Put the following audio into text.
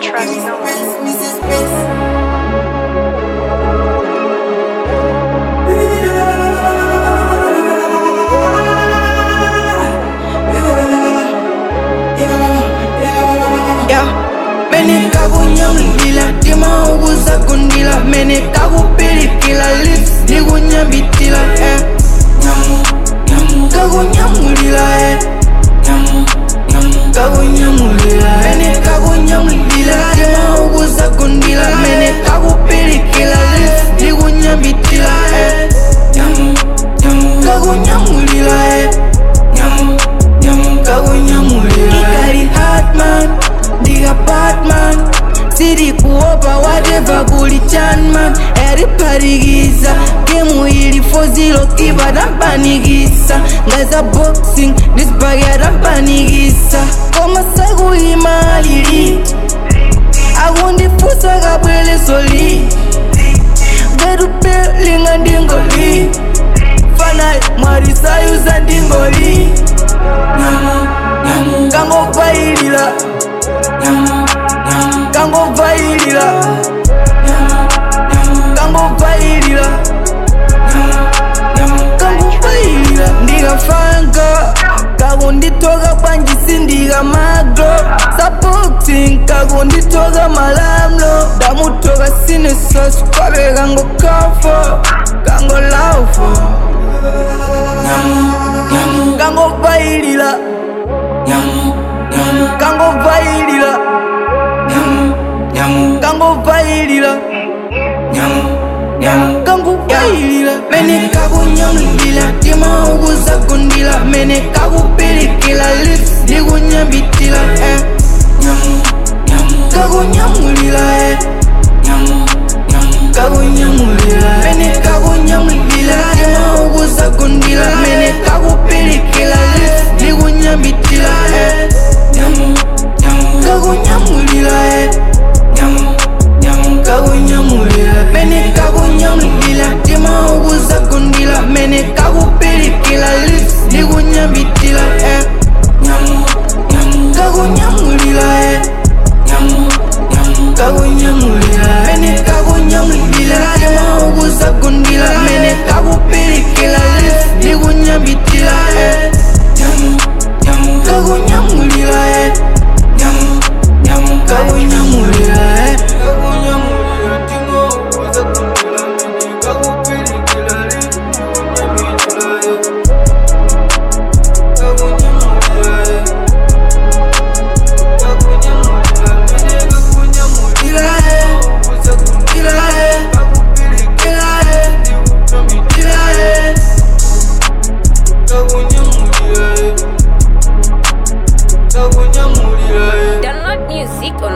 trust no one. Mene kago nyamlila, tima uguza kundila. Mene kago pelikila, lips nigu nyambitila. Kago nyamulila, kago nyamulila. Mene kago nyamlila, tima uguza kundila. Mene kago pelikila, lips nigu nyambitila. Kago nyamulila, kago nyamulila. Ikari hard man, diga Batman. Siri kuopa whatever kuli chan man. Eri parigisa Gemu ili 4-0 kiba dampanigisa. Ngaza boxing this bag ya dampanigisa. Koma sagu imalili Agundi fusa kabwele soli. Geru pelinga ndingoli. Fanai marisa yuza ndingoli. Kango vailila, kango vailila, kango vailila, kango vailila. Ndiga fanga kago nditoga panjisi ndiga magro. Supporting kago nditoga malamlo. Damutoga sine sos kwabe kango kafo, kango laufo. Kango vailila, kango vailila, kango vailila, kango vailila. Mene kago nyamlila, tima uguza kundila. Mene kago pelikila, lips nigu nyambitila. Kago nyamulila, kago nyamulila. Mene kago nyamlila, tima uguza kundila. Mene kago pelikila, lips nigu nyambitila. Kago nyamulila, kago nyamulila. Mene kago nyamlila, tima uguza kundila. Mene kago pelikila, lips nigu nyambitila. Kago nyamulila, kago nyamulila. Mene kago nyamlila, tima uguza kundila. Mene kago pelikila, lips nigu nyambitila. Kago nyamulila, kago nyamulila. Download music on